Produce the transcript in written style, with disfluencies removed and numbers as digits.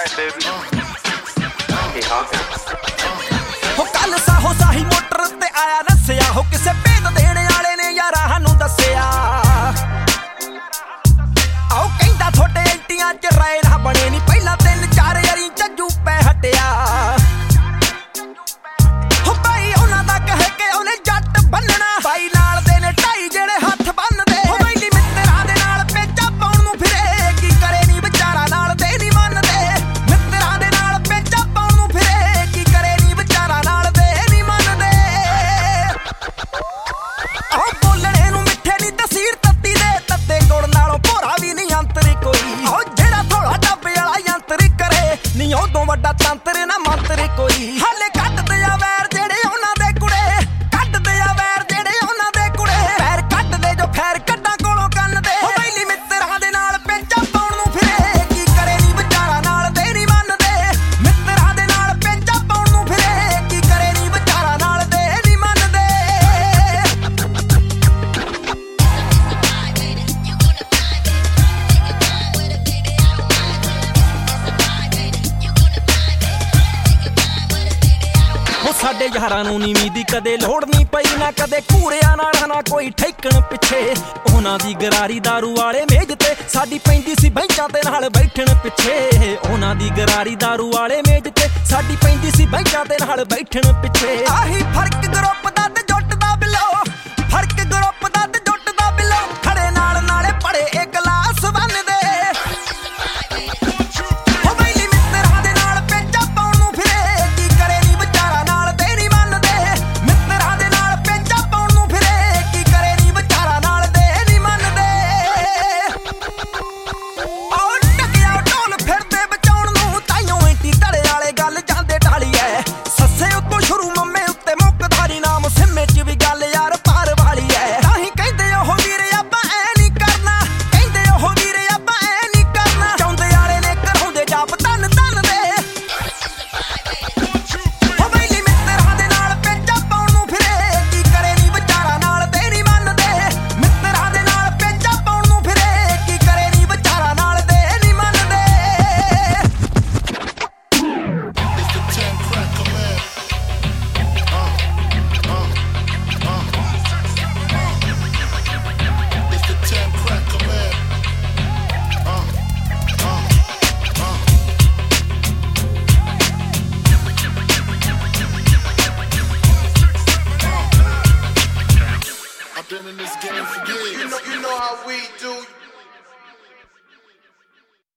कल साहो साही मोटर ते आया नसिया हो किसे भेद देने वाले ने यारा सानू दसिया आओ कहंदा थोड़े एंटियां च राय ना बने नी पहला 3-4 यारी झज्जू पै हटिया हो भाई उन्हां दा कह के उन्हें जट बन्नना भाई नाल दे ने ढाई जेड़े हत्थ बन्नदे हो बैली मित्तरां दे नाल पेचा पाउण नूं फिरे की करे नी विचारा नाल दे नी मनदे मित्तरां दे नाल पेचा पाउण नूं फिरे की करे नी विचारा नाल दे नी मनदे ओ बोलणे नूं मिठे नी तसीर तत्ती दे तत्ते गुड़ नालों भोरा भी नी अंतर कोई ओ जेड़ा थोड़ा डब्बे वाला यंत्र करे नी उदों वड्डा तंत्र ना मंत्र कोई हाले कड्डदे आ वैर जेड़े उन्हां दे कुड़े कड्डदे आ वैर जेड़े उन्हां दे कुड़े पैर कड्डदे जो खैर कड्डां कोलों कंन दे ओ बैली मित्तरां दे नाल पेचा पाउण नूं फिरे की करे नी विचारा नाल दे नी मनदे मित्तरां दे नाल पेचा पाउण नूं फिरे की करे नी विचारा नाल दे नी मनदे हो साडे यारां नूं नीवीं दी कदे लोड़ नहीं पई ना कदे घूरिया नाल ना कोई ठेकण पिछे उन्हां दी गरारी दारू वाले मेज ते साडी पैंदी सी बैंचां ते नाल बैठण पिछे उन्हां दी गरारी दारू वाले मेज ते साडी पैंदी सी बैंचां ते नाल बैठण पिछे आही फर्क ग्रुप दा ते जुट दा बिलो फर्क ग्रुप दा ते जुट दा बिलो खड़े नाल नाले पड़े एक गिलास बनदे हो बैली मित्तरां दे नाल पेचा पाउण नूं फिरे की करे नी विचारा नाल दे नी मनदे मित्तरां दे नाल पेचा पाउण नूं फिरे की करे नी विचारा नाल दे नी मनदे ओ टकिया ढोल फिरदे बचाउण नूं ताइयों एंटी धड़े वाले गल जांदे ढाली ऐ सस्से उत्तों शुरू मम्मे उत्ते मुकधारी नाम सिम्मे च भी गल यार पार वाली ऐ ताहीं कहंदे ओह वीरे आपां ऐ नी करना कहंदे ओह वीरे आपां ऐ नी करना चाहुंदे वाले ने कराउंदे जाप धन धन दे हो बैली मित्तरां दे नाल पेचा पाउण नूं फिरे की करे नी विचारा नाल दे नी मनदे मित्तरां दे नाल पेचा पाउण नूं फिरे की करे नी विचारा नाल दे नी मनदे I've been in this game for years. You know how we do.